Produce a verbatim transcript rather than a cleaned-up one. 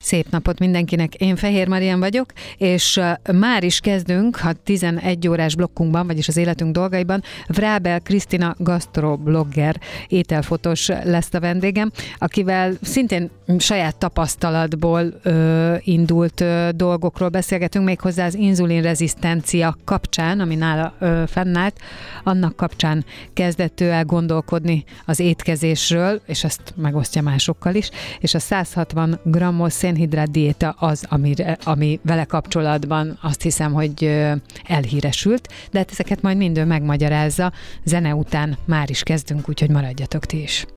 Szép napot mindenkinek, én Fehér Marian vagyok, és már is kezdünk a tizenegy órás blokkunkban, vagyis az életünk dolgaiban. Vrábel Krisztina gasztroblogger, ételfotós lesz a vendégem, akivel szintén saját tapasztalatból ö, indult ö, dolgokról beszélgetünk, méghozzá az inzulinrezisztencia kapcsán, ami nála ö, fennállt, annak kapcsán kezdett ő el gondolkodni az étkezésről, és ezt megosztja másokkal is, és a száz hatvan grammos szénhidrát diéta az, amire, ami vele kapcsolatban azt hiszem, hogy elhíresült, de hát ezeket majd mind ő megmagyarázza. Zene után már is kezdünk, úgyhogy maradjatok ti is.